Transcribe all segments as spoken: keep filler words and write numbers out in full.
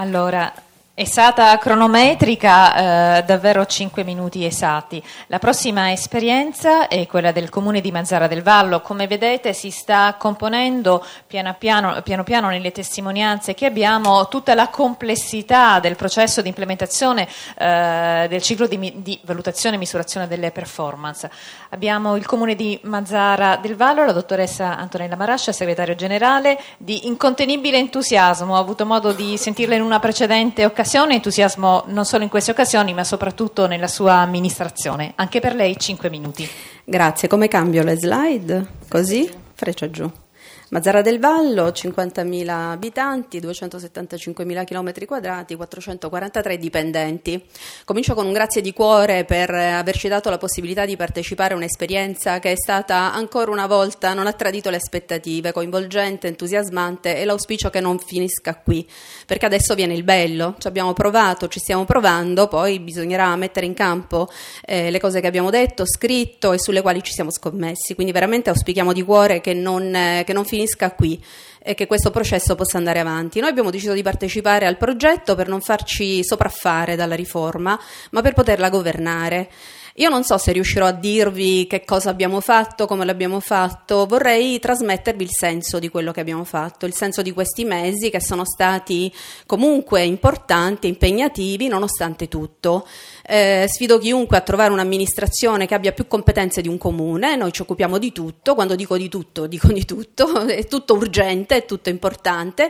Allora, esata cronometrica, eh, davvero cinque minuti esatti. La prossima esperienza è quella del comune di Mazara del Vallo. Come vedete si sta componendo piano piano, piano piano nelle testimonianze che abbiamo tutta la complessità del processo di implementazione eh, del ciclo di, di valutazione e misurazione delle performance. Abbiamo il comune di Mazara del Vallo, la dottoressa Antonella Marascia, segretario generale, di incontenibile entusiasmo. Ho avuto modo di sentirla in una precedente occasione. Entusiasmo non solo in queste occasioni ma soprattutto nella sua amministrazione. Anche per lei cinque minuti. Grazie. Come cambio le slide? Così? Freccia giù. Mazara del Vallo, cinquantamila abitanti, duecentosettantacinquemila chilometri quadrati, quattrocentoquarantatré dipendenti. Comincio con un grazie di cuore per averci dato la possibilità di partecipare a un'esperienza che è stata ancora una volta, non ha tradito le aspettative, coinvolgente, entusiasmante, e l'auspicio che non finisca qui, perché adesso viene il bello. Ci abbiamo provato, ci stiamo provando, poi bisognerà mettere in campo eh, le cose che abbiamo detto, scritto e sulle quali ci siamo scommessi. Quindi veramente auspichiamo di cuore che non, eh, che non finisca qui e che questo processo possa andare avanti. Noi abbiamo deciso di partecipare al progetto per non farci sopraffare dalla riforma, ma per poterla governare. Io non so se riuscirò a dirvi che cosa abbiamo fatto, come l'abbiamo fatto, vorrei trasmettervi il senso di quello che abbiamo fatto, il senso di questi mesi che sono stati comunque importanti, impegnativi nonostante tutto. Eh, sfido chiunque a trovare un'amministrazione che abbia più competenze di un comune. Noi ci occupiamo di tutto, quando dico di tutto, dico di tutto, è tutto urgente, è tutto importante.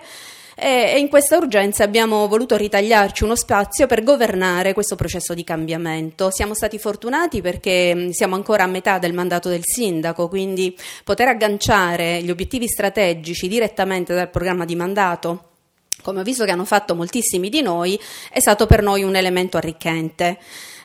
E in questa urgenza abbiamo voluto ritagliarci uno spazio per governare questo processo di cambiamento. Siamo stati fortunati perché siamo ancora a metà del mandato del sindaco, quindi poter agganciare gli obiettivi strategici direttamente dal programma di mandato, come ho visto che hanno fatto moltissimi di noi, è stato per noi un elemento arricchente.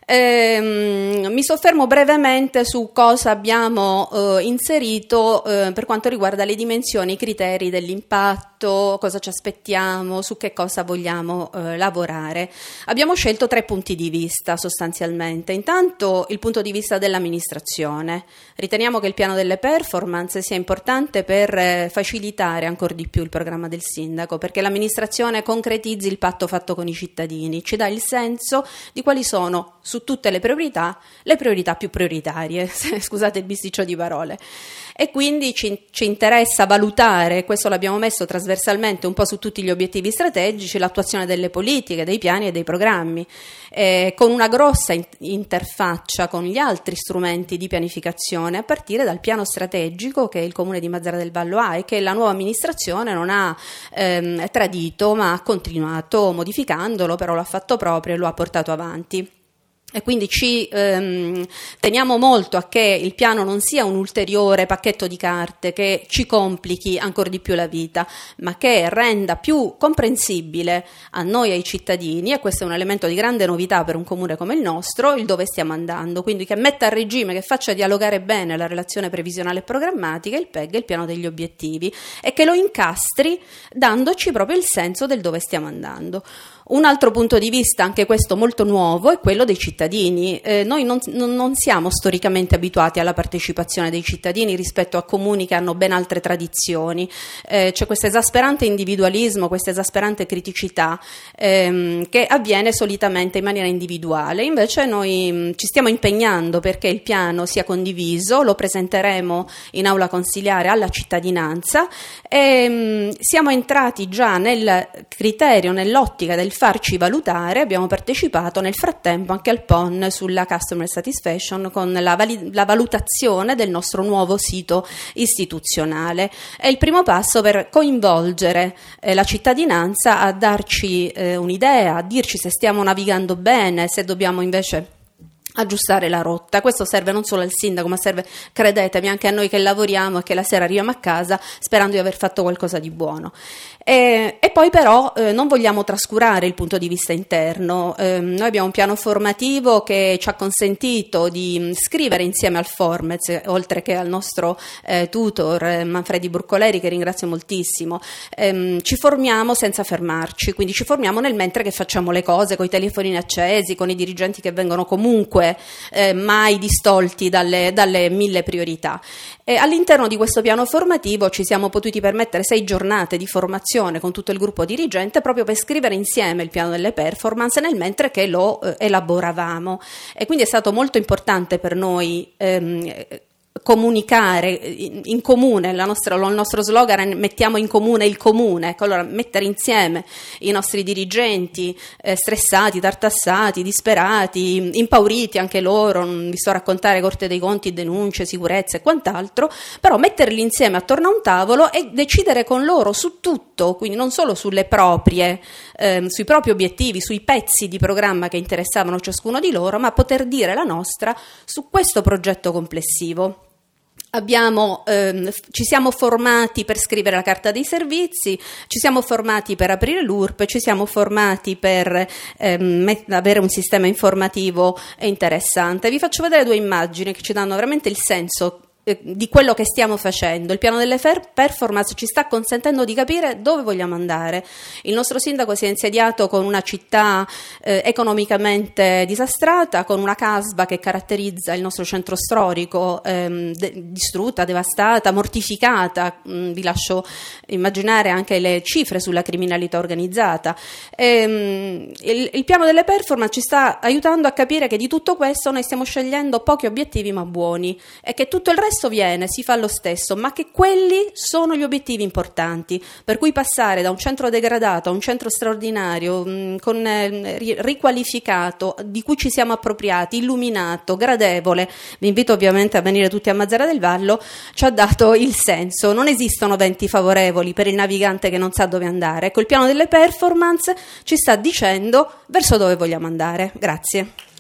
Eh, mi soffermo brevemente su cosa abbiamo eh, inserito eh, per quanto riguarda le dimensioni, i criteri dell'impatto, cosa ci aspettiamo, su che cosa vogliamo eh, lavorare. Abbiamo scelto tre punti di vista sostanzialmente. Intanto il punto di vista dell'amministrazione. Riteniamo che il piano delle performance sia importante per eh, facilitare ancora di più il programma del sindaco, perché l'amministrazione concretizzi il patto fatto con i cittadini, ci dà il senso di quali sono su tutte le priorità, le priorità più prioritarie, scusate il bisticcio di parole. E quindi ci, ci interessa valutare, questo l'abbiamo messo trasversalmente un po' su tutti gli obiettivi strategici, l'attuazione delle politiche, dei piani e dei programmi, eh, con una grossa in- interfaccia con gli altri strumenti di pianificazione, a partire dal piano strategico che il Comune di Mazara del Vallo ha e che la nuova amministrazione non ha ehm, tradito, ma ha continuato modificandolo, però lo ha fatto proprio e lo ha portato avanti. E quindi ci ehm, teniamo molto a che il piano non sia un ulteriore pacchetto di carte che ci complichi ancora di più la vita, ma che renda più comprensibile a noi e ai cittadini, e questo è un elemento di grande novità per un comune come il nostro, il dove stiamo andando, quindi che metta a regime, che faccia dialogare bene la relazione previsionale e programmatica, il P E G e il piano degli obiettivi, e che lo incastri dandoci proprio il senso del dove stiamo andando. Un altro punto di vista, anche questo molto nuovo, è quello dei cittadini. Eh, noi non, non, non siamo storicamente abituati alla partecipazione dei cittadini rispetto a comuni che hanno ben altre tradizioni. Eh, c'è questo esasperante individualismo, questa esasperante criticità ehm, che avviene solitamente in maniera individuale. Invece noi mh, ci stiamo impegnando perché il piano sia condiviso, lo presenteremo in aula consiliare alla cittadinanza e mh, siamo entrati già nel criterio, nell'ottica del farci valutare. Abbiamo partecipato nel frattempo anche al P O N sulla Customer Satisfaction con la, vali- la valutazione del nostro nuovo sito istituzionale. È il primo passo per coinvolgere eh, la cittadinanza a darci eh, un'idea, a dirci se stiamo navigando bene, se dobbiamo invece aggiustare la rotta. Questo serve non solo al sindaco, ma serve, credetemi, anche a noi che lavoriamo e che la sera arriviamo a casa sperando di aver fatto qualcosa di buono. E, e poi però eh, non vogliamo trascurare il punto di vista interno. Eh, noi abbiamo un piano formativo che ci ha consentito di scrivere insieme al Formez, oltre che al nostro eh, tutor eh, Manfredi Burcoleri, che ringrazio moltissimo. Eh, ci formiamo senza fermarci, quindi ci formiamo nel mentre che facciamo le cose, con i telefonini accesi, con i dirigenti che vengono comunque comunque eh, mai distolti dalle, dalle mille priorità. E all'interno di questo piano formativo ci siamo potuti permettere sei giornate di formazione con tutto il gruppo dirigente proprio per scrivere insieme il piano delle performance nel mentre che lo eh, elaboravamo, e quindi è stato molto importante per noi ehm, comunicare in comune, la nostra, il nostro slogan è mettiamo in comune il comune, ecco, allora mettere insieme i nostri dirigenti eh, stressati, tartassati, disperati, impauriti anche loro, non vi sto a raccontare Corte dei Conti, denunce, sicurezza e quant'altro, però metterli insieme attorno a un tavolo e decidere con loro su tutto, quindi non solo sulle proprie, eh, sui propri obiettivi, sui pezzi di programma che interessavano ciascuno di loro, ma poter dire la nostra su questo progetto complessivo. Abbiamo, ehm, ci siamo formati per scrivere la carta dei servizi, ci siamo formati per aprire l'U R P, ci siamo formati per ehm, met- avere un sistema informativo interessante. Vi faccio vedere due immagini che ci danno veramente il senso di quello che stiamo facendo. Il piano delle fer- performance ci sta consentendo di capire dove vogliamo andare. Il nostro sindaco si è insediato con una città eh, economicamente disastrata, con una casba che caratterizza il nostro centro storico ehm, de- distrutta, devastata, mortificata. Mm, vi lascio immaginare anche le cifre sulla criminalità organizzata. Ehm, il, il piano delle performance ci sta aiutando a capire che di tutto questo noi stiamo scegliendo pochi obiettivi ma buoni, e che tutto il resto viene, si fa lo stesso, ma che quelli sono gli obiettivi importanti, per cui passare da un centro degradato a un centro straordinario, mh, con, eh, riqualificato, di cui ci siamo appropriati, illuminato, gradevole, vi invito ovviamente a venire tutti a Mazara del Vallo, ci ha dato il senso. Non esistono venti favorevoli per il navigante che non sa dove andare. Ecco, il piano delle performance ci sta dicendo verso dove vogliamo andare. Grazie.